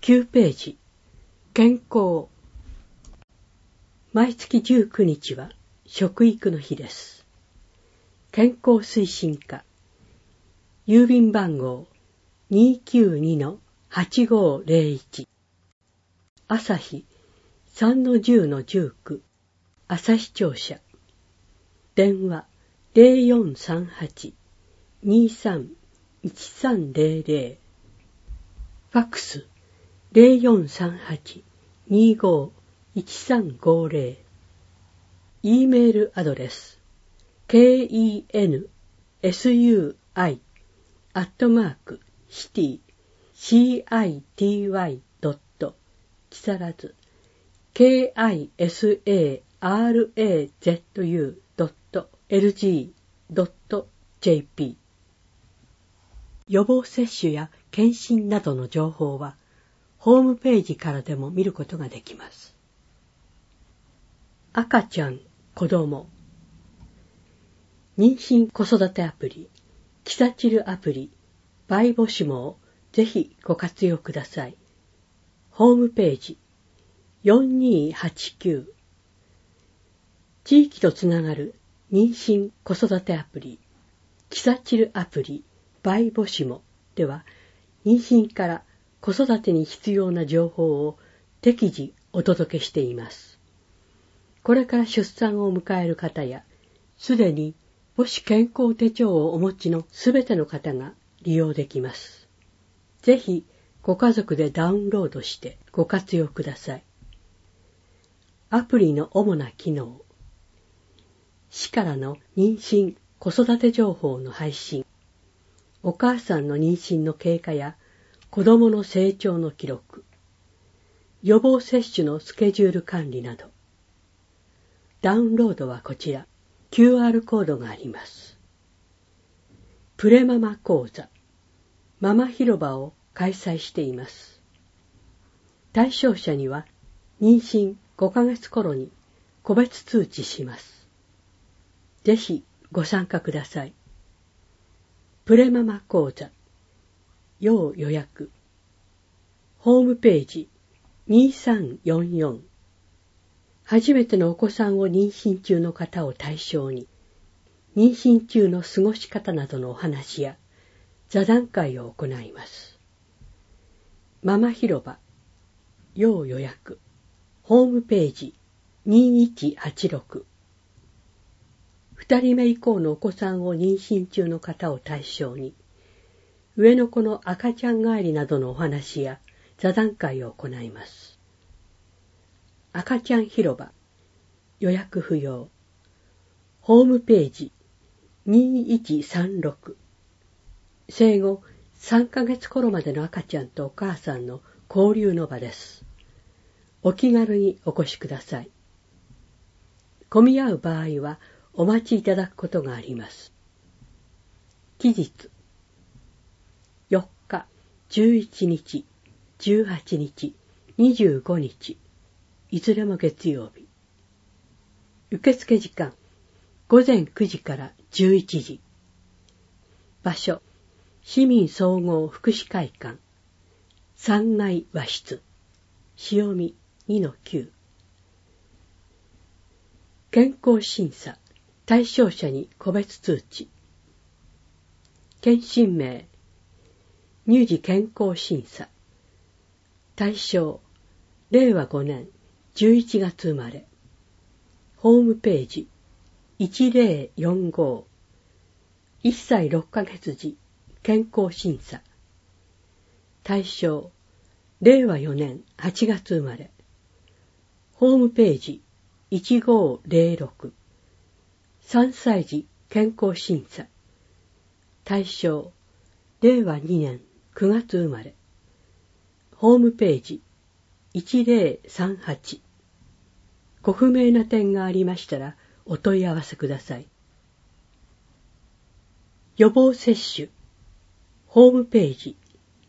9ページ、健康。毎月19日は食育の日です。健康推進課、郵便番号 292-8501、朝日 3-10-19、朝日庁舎。電話 0438-23-1300、ファックス 0438-25-1350、E メールアドレス kensui@city.city.木更津 kisarazu.lg.jp。 予防接種や検診などの情報はホームページからでも見ることができます。赤ちゃん、子供、妊娠子育てアプリ、キサチルアプリ、バイボシモをぜひご活用ください。ホームページ4289、地域とつながる妊娠子育てアプリ、キサチルアプリ、バイボシモでは、妊娠から子育てに必要な情報を適時お届けしています。これから出産を迎える方や、すでに母子健康手帳をお持ちのすべての方が利用できます。ぜひご家族でダウンロードしてご活用ください。アプリの主な機能、市からの妊娠・子育て情報の配信、お母さんの妊娠の経過や子供の成長の記録、予防接種のスケジュール管理など。ダウンロードはこちら、QR コードがあります。プレママ講座、ママ広場を開催しています。対象者には妊娠5ヶ月頃に個別通知します。ぜひご参加ください。プレママ講座、要予約。ホームページ2344。初めてのお子さんを妊娠中の方を対象に、妊娠中の過ごし方などのお話や座談会を行います。ママ広場、要予約。ホームページ2186。2人目以降のお子さんを妊娠中の方を対象に、上の子の赤ちゃん帰りなどのお話や座談会を行います。赤ちゃん広場、予約不要。ホームページ2136。生後3ヶ月頃までの赤ちゃんとお母さんの交流の場です。お気軽にお越しください。混み合う場合はお待ちいただくことがあります。期日、4日、11日、18日、25日、いずれも月曜日。受付時間、午前9時から11時。場所、市民総合福祉会館、3階和室、潮見 2-9。健康審査、対象者に個別通知。検診名、乳児健康審査。対象、令和5年11月生まれ。ホームページ1045。1歳6ヶ月時健康審査。対象、令和4年8月生まれ。ホームページ1506。3歳児健康審査。対象、令和2年9月生まれ。ホームページ1038。ご不明な点がありましたらお問い合わせください。予防接種、ホームページ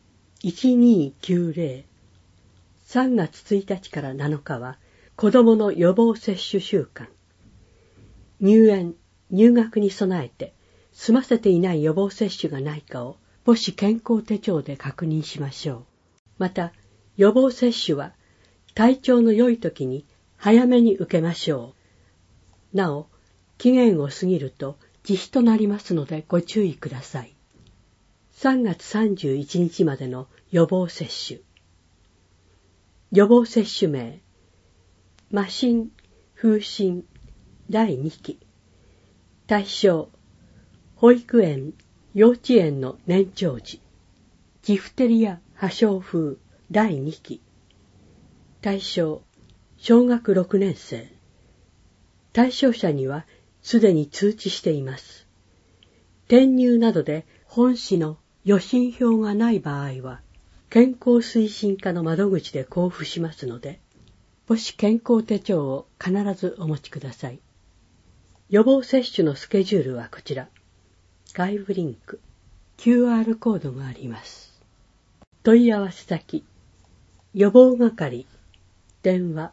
1290。3月1日から7日は子どもの予防接種週間。入園、入学に備えて済ませていない予防接種がないかを母子健康手帳で確認しましょう。また、 予防接種は体調の良い時に早めに受けましょう。なお、期限を過ぎると自費となりますのでご注意ください。3月31日までの予防接種。予防接種名、麻疹、風疹、第2期。対象、保育園、幼稚園の年長児。ジフテリア、破傷風、第2期。対象、小学6年生。対象者にはすでに通知しています。転入などで本市の予診票がない場合は、健康推進課の窓口で交付しますので、母子健康手帳を必ずお持ちください。予防接種のスケジュールはこちら。外部リンク、QR コードがあります。問い合わせ先、予防係、電話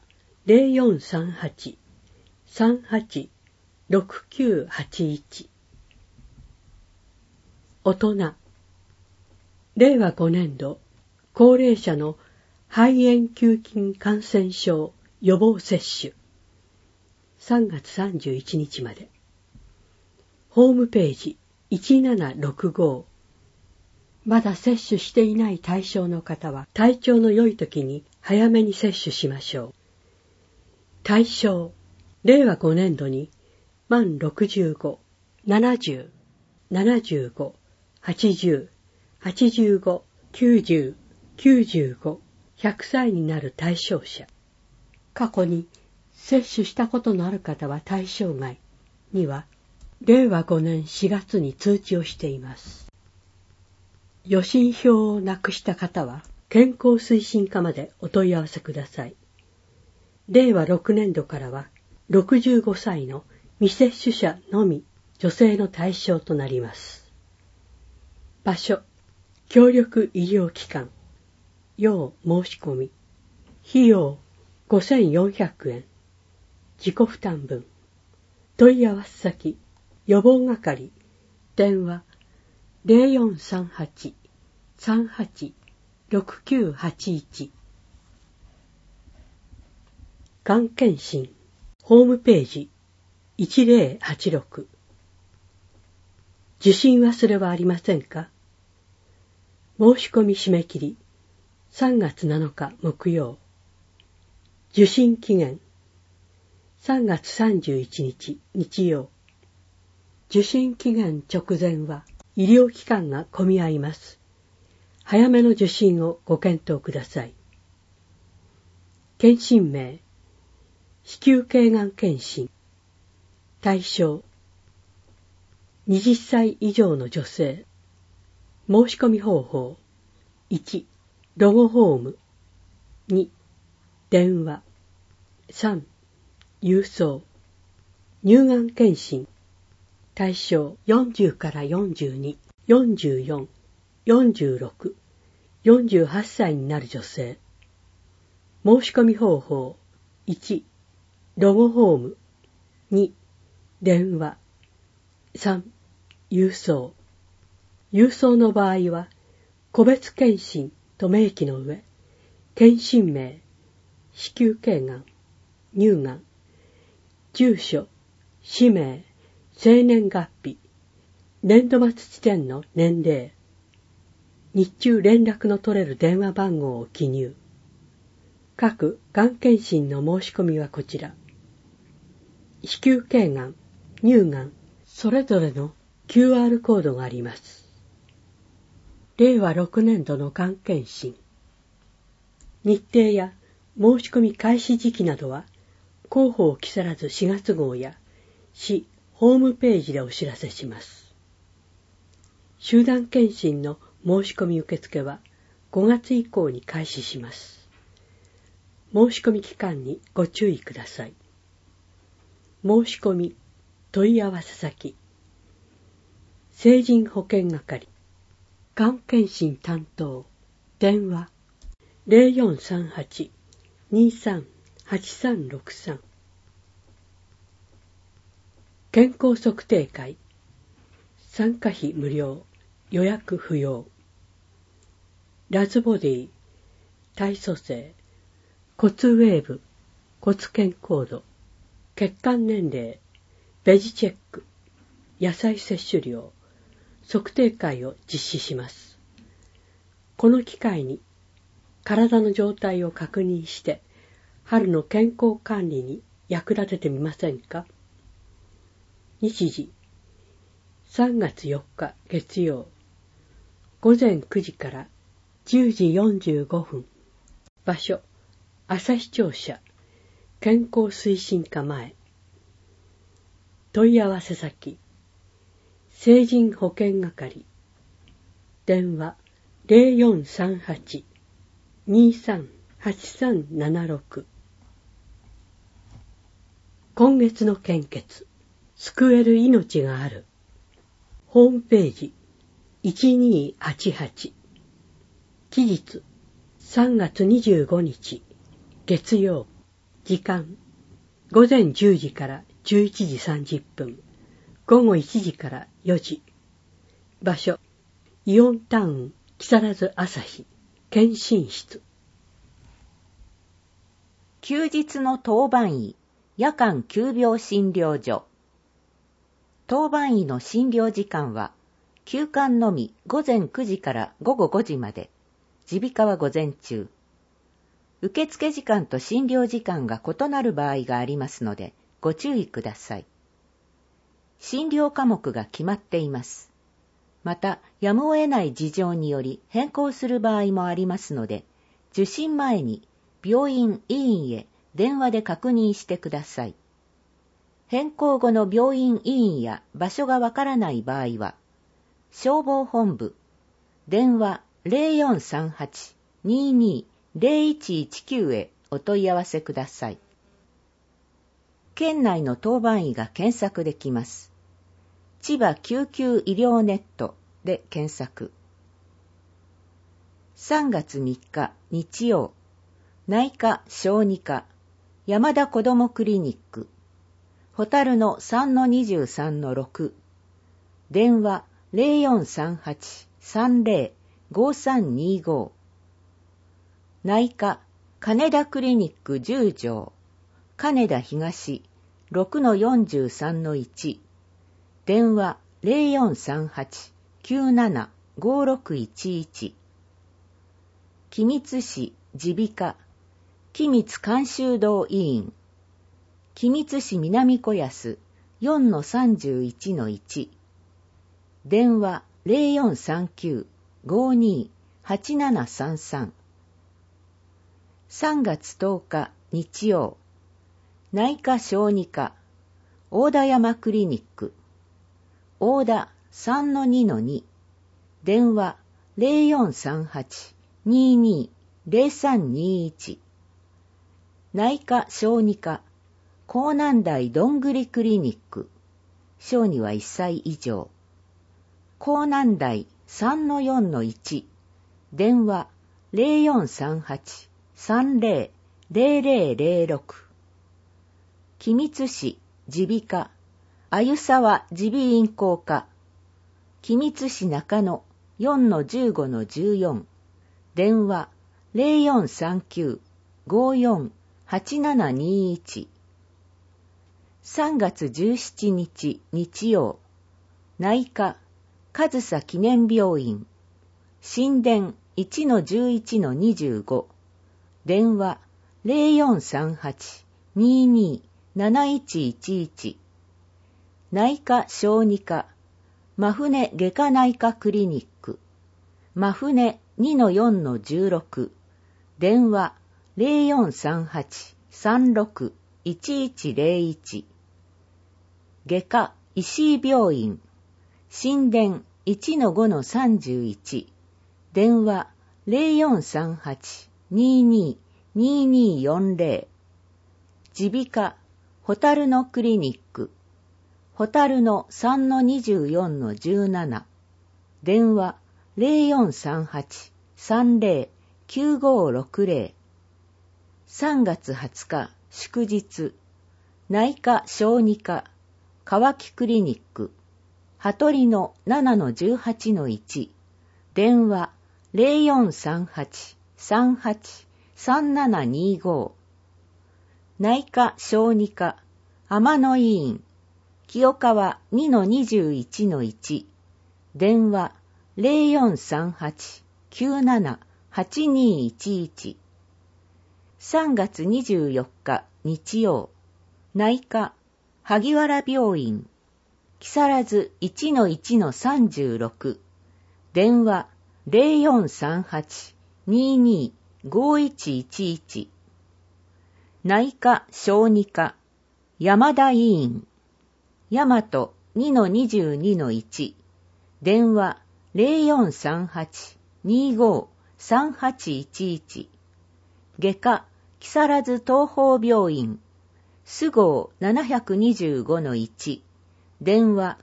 0438-386981。大人、令和5年度高齢者の肺炎球菌感染症予防接種。3月31日まで。ホームページ1765。まだ接種していない対象の方は体調の良い時に早めに接種しましょう。対象、令和5年度に満65、70、75、80、85、90、95、100歳になる対象者。過去に接種したことのある方は対象外には、令和5年4月に通知をしています。予診票をなくした方は、健康推進課までお問い合わせください。令和6年度からは、65歳の未接種者のみ女性の対象となります。場所、協力医療機関、要申し込み、費用5400円、自己負担分、問い合わせ先、予防係、電話0438-386981。がん検診、ホームページ1086。受診忘れはありませんか？申し込み締め切り3月7日木曜。受診期限3月31日日曜。受診期限直前は医療機関が混み合います。早めの受診をご検討ください。検診名、子宮頸がん検診。対象、20歳以上の女性。申し込み方法、1、ロゴホーム、2、電話、3、郵送。乳がん検診。対象40から42、44、46、48歳になる女性。申し込み方法、1、ロゴホーム、2、電話、3、郵送。郵送の場合は、個別検診と明記の上、検診名、子宮頸がん、乳がん、住所、氏名、生年月日、年度末地点の年齢、日中連絡の取れる電話番号を記入。各がん検診の申し込みはこちら。子宮頸がん、乳がん、それぞれの QR コードがあります。令和6年度のがん検診。日程や申し込み開始時期などは、広報木更津4月号や市ホームページでお知らせします。集団検診の申し込み受付は5月以降に開始します。申し込み期間にご注意ください。申し込み、問い合わせ先、成人保健係、がん検診担当、電話、0438-238363。健康測定会、参加費無料、予約不要。ラズボディ、 体組成、骨ウェーブ、骨健康度、血管年齢、ベジチェック、野菜摂取量、測定会を実施します。この機会に体の状態を確認して春の健康管理に役立ててみませんか？日時3月4日月曜午前9時から10時45分。場所朝日庁舎健康推進課前。問い合わせ先成人保健係。電話 0438-238376。今月の献血、救える命がある。ホームページ1288。期日3月25日月曜。時間午前10時から11時30分。午後1時から4時。場所イオンタウン木更津朝日検診室。 休日の当番医夜間急病診療所。当番医の診療時間は休館のみ午前9時から午後5時まで、耳鼻科は午前中。受付時間と診療時間が異なる場合がありますのでご注意ください。診療科目が決まっています。また、やむを得ない事情により変更する場合もありますので、受診前に病院・医院へ電話で確認してください。変更後の病院・医院や場所がわからない場合は、消防本部、電話 0438-22-0119 へお問い合わせください。県内の当番医が検索できます。千葉救急医療ネットで検索。3月3日日曜、内科小児科山田子どもクリニック、ホタルの 3-23-6、電話 0438-30-5325。内科金田クリニック10条、金田東 6-43-1、電話 0438-97-5611。君津市耳鼻科君津監修道医院、君津市南小安 4-31-1、電話 0439-52-8733。3月10日日曜、内科小児科大田山クリニック、大田 3-2-2、電話 0438-22-0321。内科小児科江南台どんぐりクリニック、小児は1歳以上、江南台 3-4-1、電話 0438-30-0006。君津市耳鼻科あゆさわ耳鼻咽喉科、君津市中野 4-15-14、電話 0439-54-8721。3月17日日曜、内科上総記念病院新田 1-11-25、電話 0438-22-7111。内科小児科真船外科内科クリニック真船 2-4-16、電話 0438-36-1101。外科石井病院新田 1-5-31、電話 0438-22-2240。耳鼻科ホタルのクリニックホタルの 3-24-17、電話 0438-30-9560。3月20日祝日、内科小児科川木クリニック羽鳥の 7-18-1、電話 02-38-3725。内科小児科天野医院清川 2-21-1。電話 0438-97-8211。3月24日日曜、内科萩原病院木更津 1-1-36。電話 0438-22-5111。内科小児科山田医院大和 2-22-1。電話 0438-25-3811。外科木更津東邦病院菅生 725-1。電話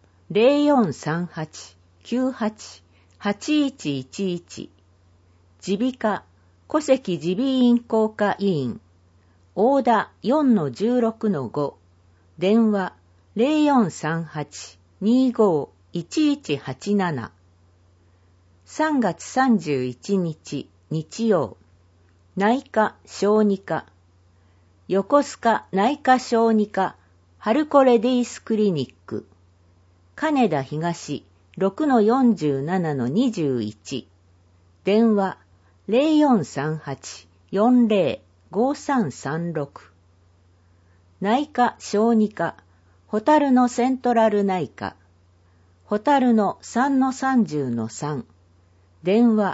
0438-98-8111。耳鼻科小関耳鼻咽喉科医院大田 4-16-5。電話 0438-25-1187。3月31日日曜、内科小児科横須賀内科小児科春子レディースクリニック金田東 6-47-21。電話 0438-40-5336。内科小児科ホタルのセントラル内科ホタルの 3-30-3。電話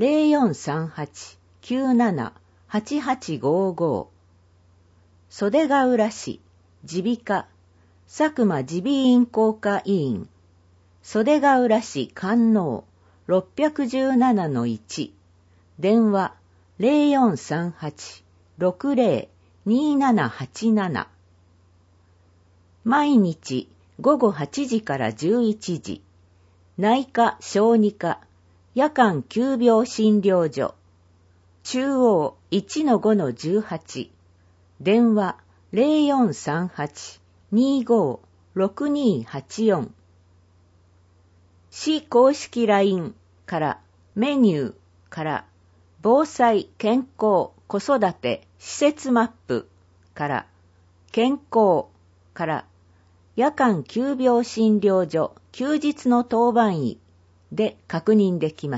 0438-97-8855。袖ヶ浦市耳鼻科佐久間耳鼻咽喉科医院袖ヶ浦市官能 617-1。電話 0438-60-2787。毎日午後8時から11時、内科小児科夜間急病診療所中央 1-5-18。電話 0438-25-6284。市公式 LINE からメニューから防災健康子育て施設マップから健康から夜間急病診療所休日の当番医で確認できます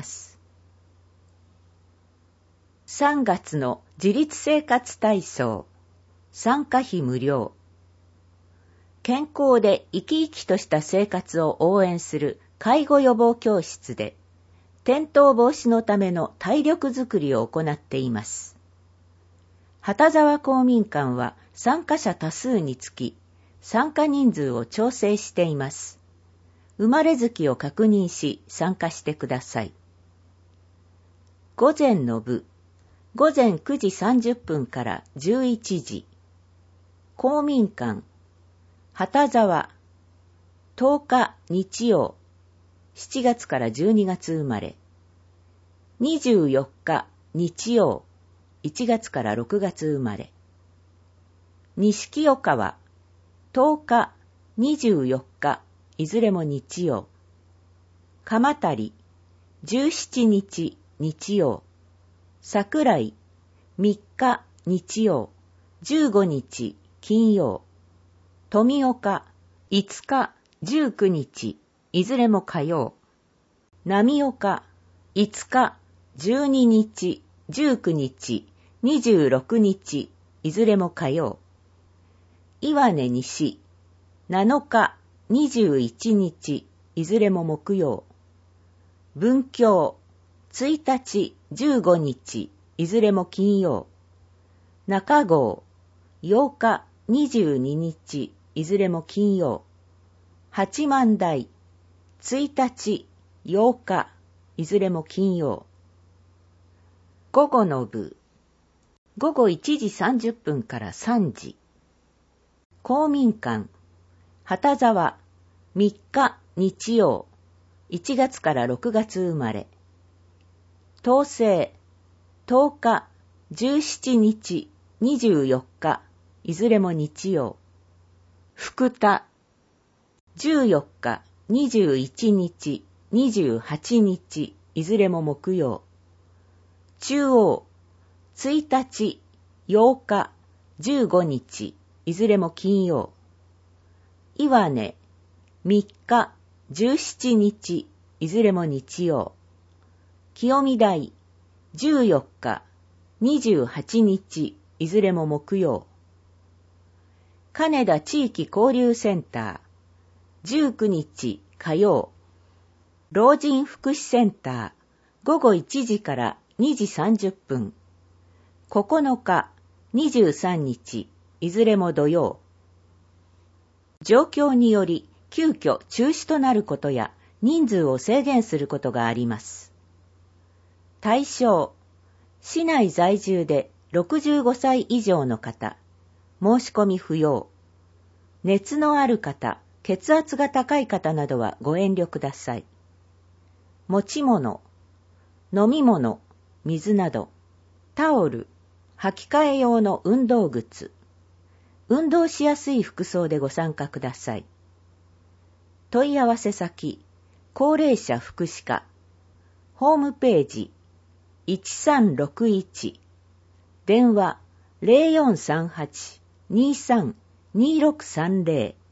。3月の自立生活体操参加費無料。健康で生き生きとした生活を応援する介護予防教室で転倒防止のための体力づくりを行っています。畑沢公民館は参加者多数につき参加人数を調整しています。生まれ月を確認し参加してください。午前の部、午前9時30分から11時。公民館、畑沢、10日日曜、7月から12月生まれ。24日日曜、1月から6月生まれ。錦岡は、10日、24日、いずれも日曜。鎌足、17日、日曜。桜井、3日、日曜。15日、金曜。富岡、5日、19日、いずれも火曜。浪岡、5日、12日、19日、26日、いずれも火曜。岩根西、7日、21日、いずれも木曜。文京、1日、15日、いずれも金曜。中郷、8日、22日、いずれも金曜。八幡台、1日、8日、いずれも金曜。午後の部、午後1時30分から3時。公民館、畑沢、3日日曜、1月から6月生まれ。東西、10日、17日、24日、いずれも日曜。福田、14日、21日、28日、いずれも木曜。中央、 1日、8日、15日、いずれも金曜。岩根、3日、17日、いずれも日曜。清見台、14日、28日、いずれも木曜。金田地域交流センター、19日火曜。老人福祉センター、午後1時から2時30分。9日、23日、いずれも土曜。状況により急遽中止となることや人数を制限することがあります。対象、市内在住で65歳以上の方、申し込み不要。熱のある方、血圧が高い方などはご遠慮ください。持ち物、飲み物、水など、タオル、履き替え用の運動靴、運動しやすい服装でご参加ください。問い合わせ先、高齢者福祉課、ホームページ、1361、電話 0438-23-2630